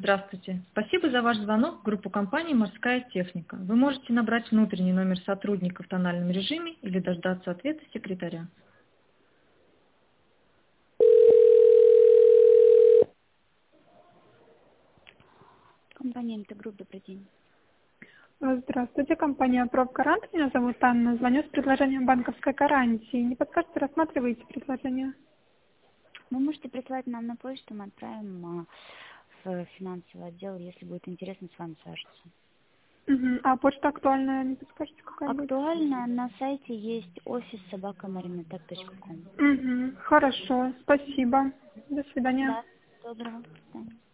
Здравствуйте. Спасибо за ваш звонок в группу компании «Морская техника». Вы можете набрать внутренний номер сотрудника в тональном режиме или дождаться ответа секретаря. Компания МТ Групп, добрый день. Здравствуйте, компания «Профгарант». Меня зовут Анна. Звоню с предложением банковской гарантии. Не подскажете, рассматриваете предложение? Вы можете прислать нам на почту, мы отправим в финансовый отдел, если будет интересно с вами свяжется. А почта актуальная, не подскажете, какая будет? Актуально на сайте есть офис собака.marinatech.com. Хорошо, спасибо. До свидания. Да, доброго. До свидания.